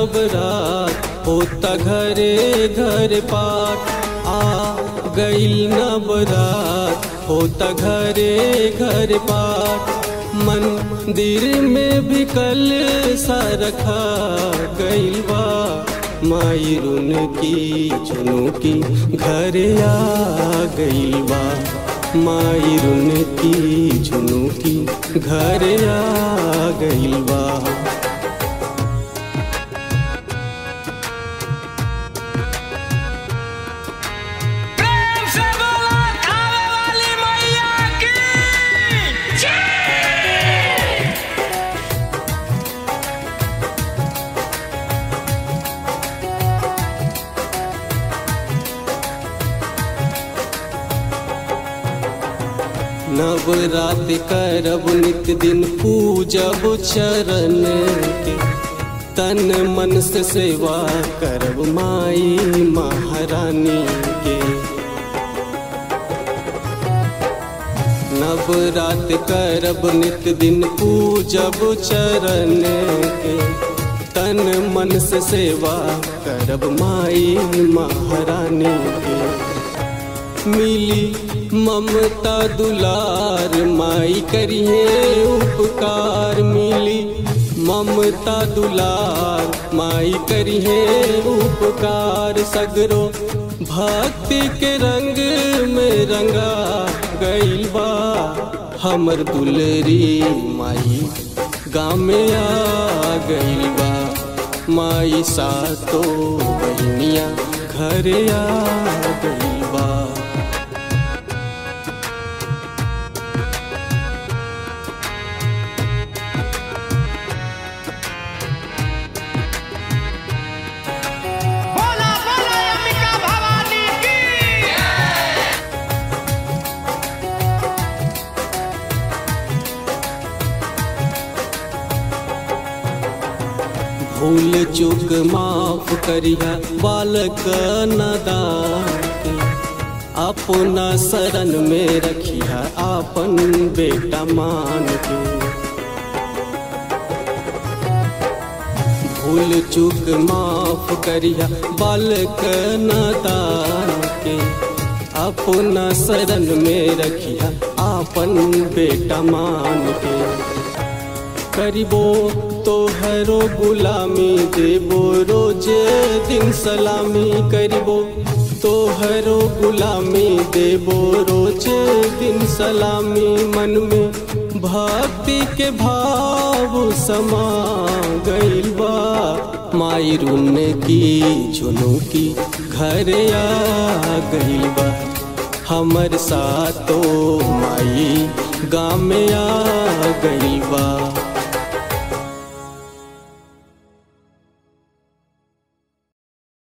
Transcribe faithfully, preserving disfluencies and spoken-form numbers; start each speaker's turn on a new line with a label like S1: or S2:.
S1: नवरात होता घरे घर पाठ। आ गईल नवरात होता घरे घर पाठ। मंदिर में भी कल सा रखा गईल बा। माई रुन की झुनु की घरे आ गईल बा। माई रुन की झुनु की घरे आ गईल बा। नवरात करब नित दिन पूजब चरण के। तन मन से सेवा करब माई महारानी के। नवरात करब नित दिन पूजब चरण के। तन मन से सेवा करब माई महारानी के। मिली ममता दुलार माई करिए उपकार। मिली ममता दुलार माई करिए उपकार। सगरो भक्ति के रंग में रंगा गईल बा। हमर दुलरी माई गाँव में आ गईल बा। माई सातो बहनिया घरे आ गईल बा। भूल चूक माफ करिया बालक नादान। अपना शरण में रखिया आपन बेटा मान के। भूल चूक माफ करिया बालक नादान के। अपना शरण में रखिया आपन बेटा मान के। करिबो तोहरो गुलामी देबो रोज दिन सलामी। करिबो तोहरो गुलामी देबो रोज दिन सलामी। मन में भक्ति के भाव समा गईल बा। माई रुन की झुनु की घरे आ गईल बा। हमर सातो माई गाँव में आ गईल बा।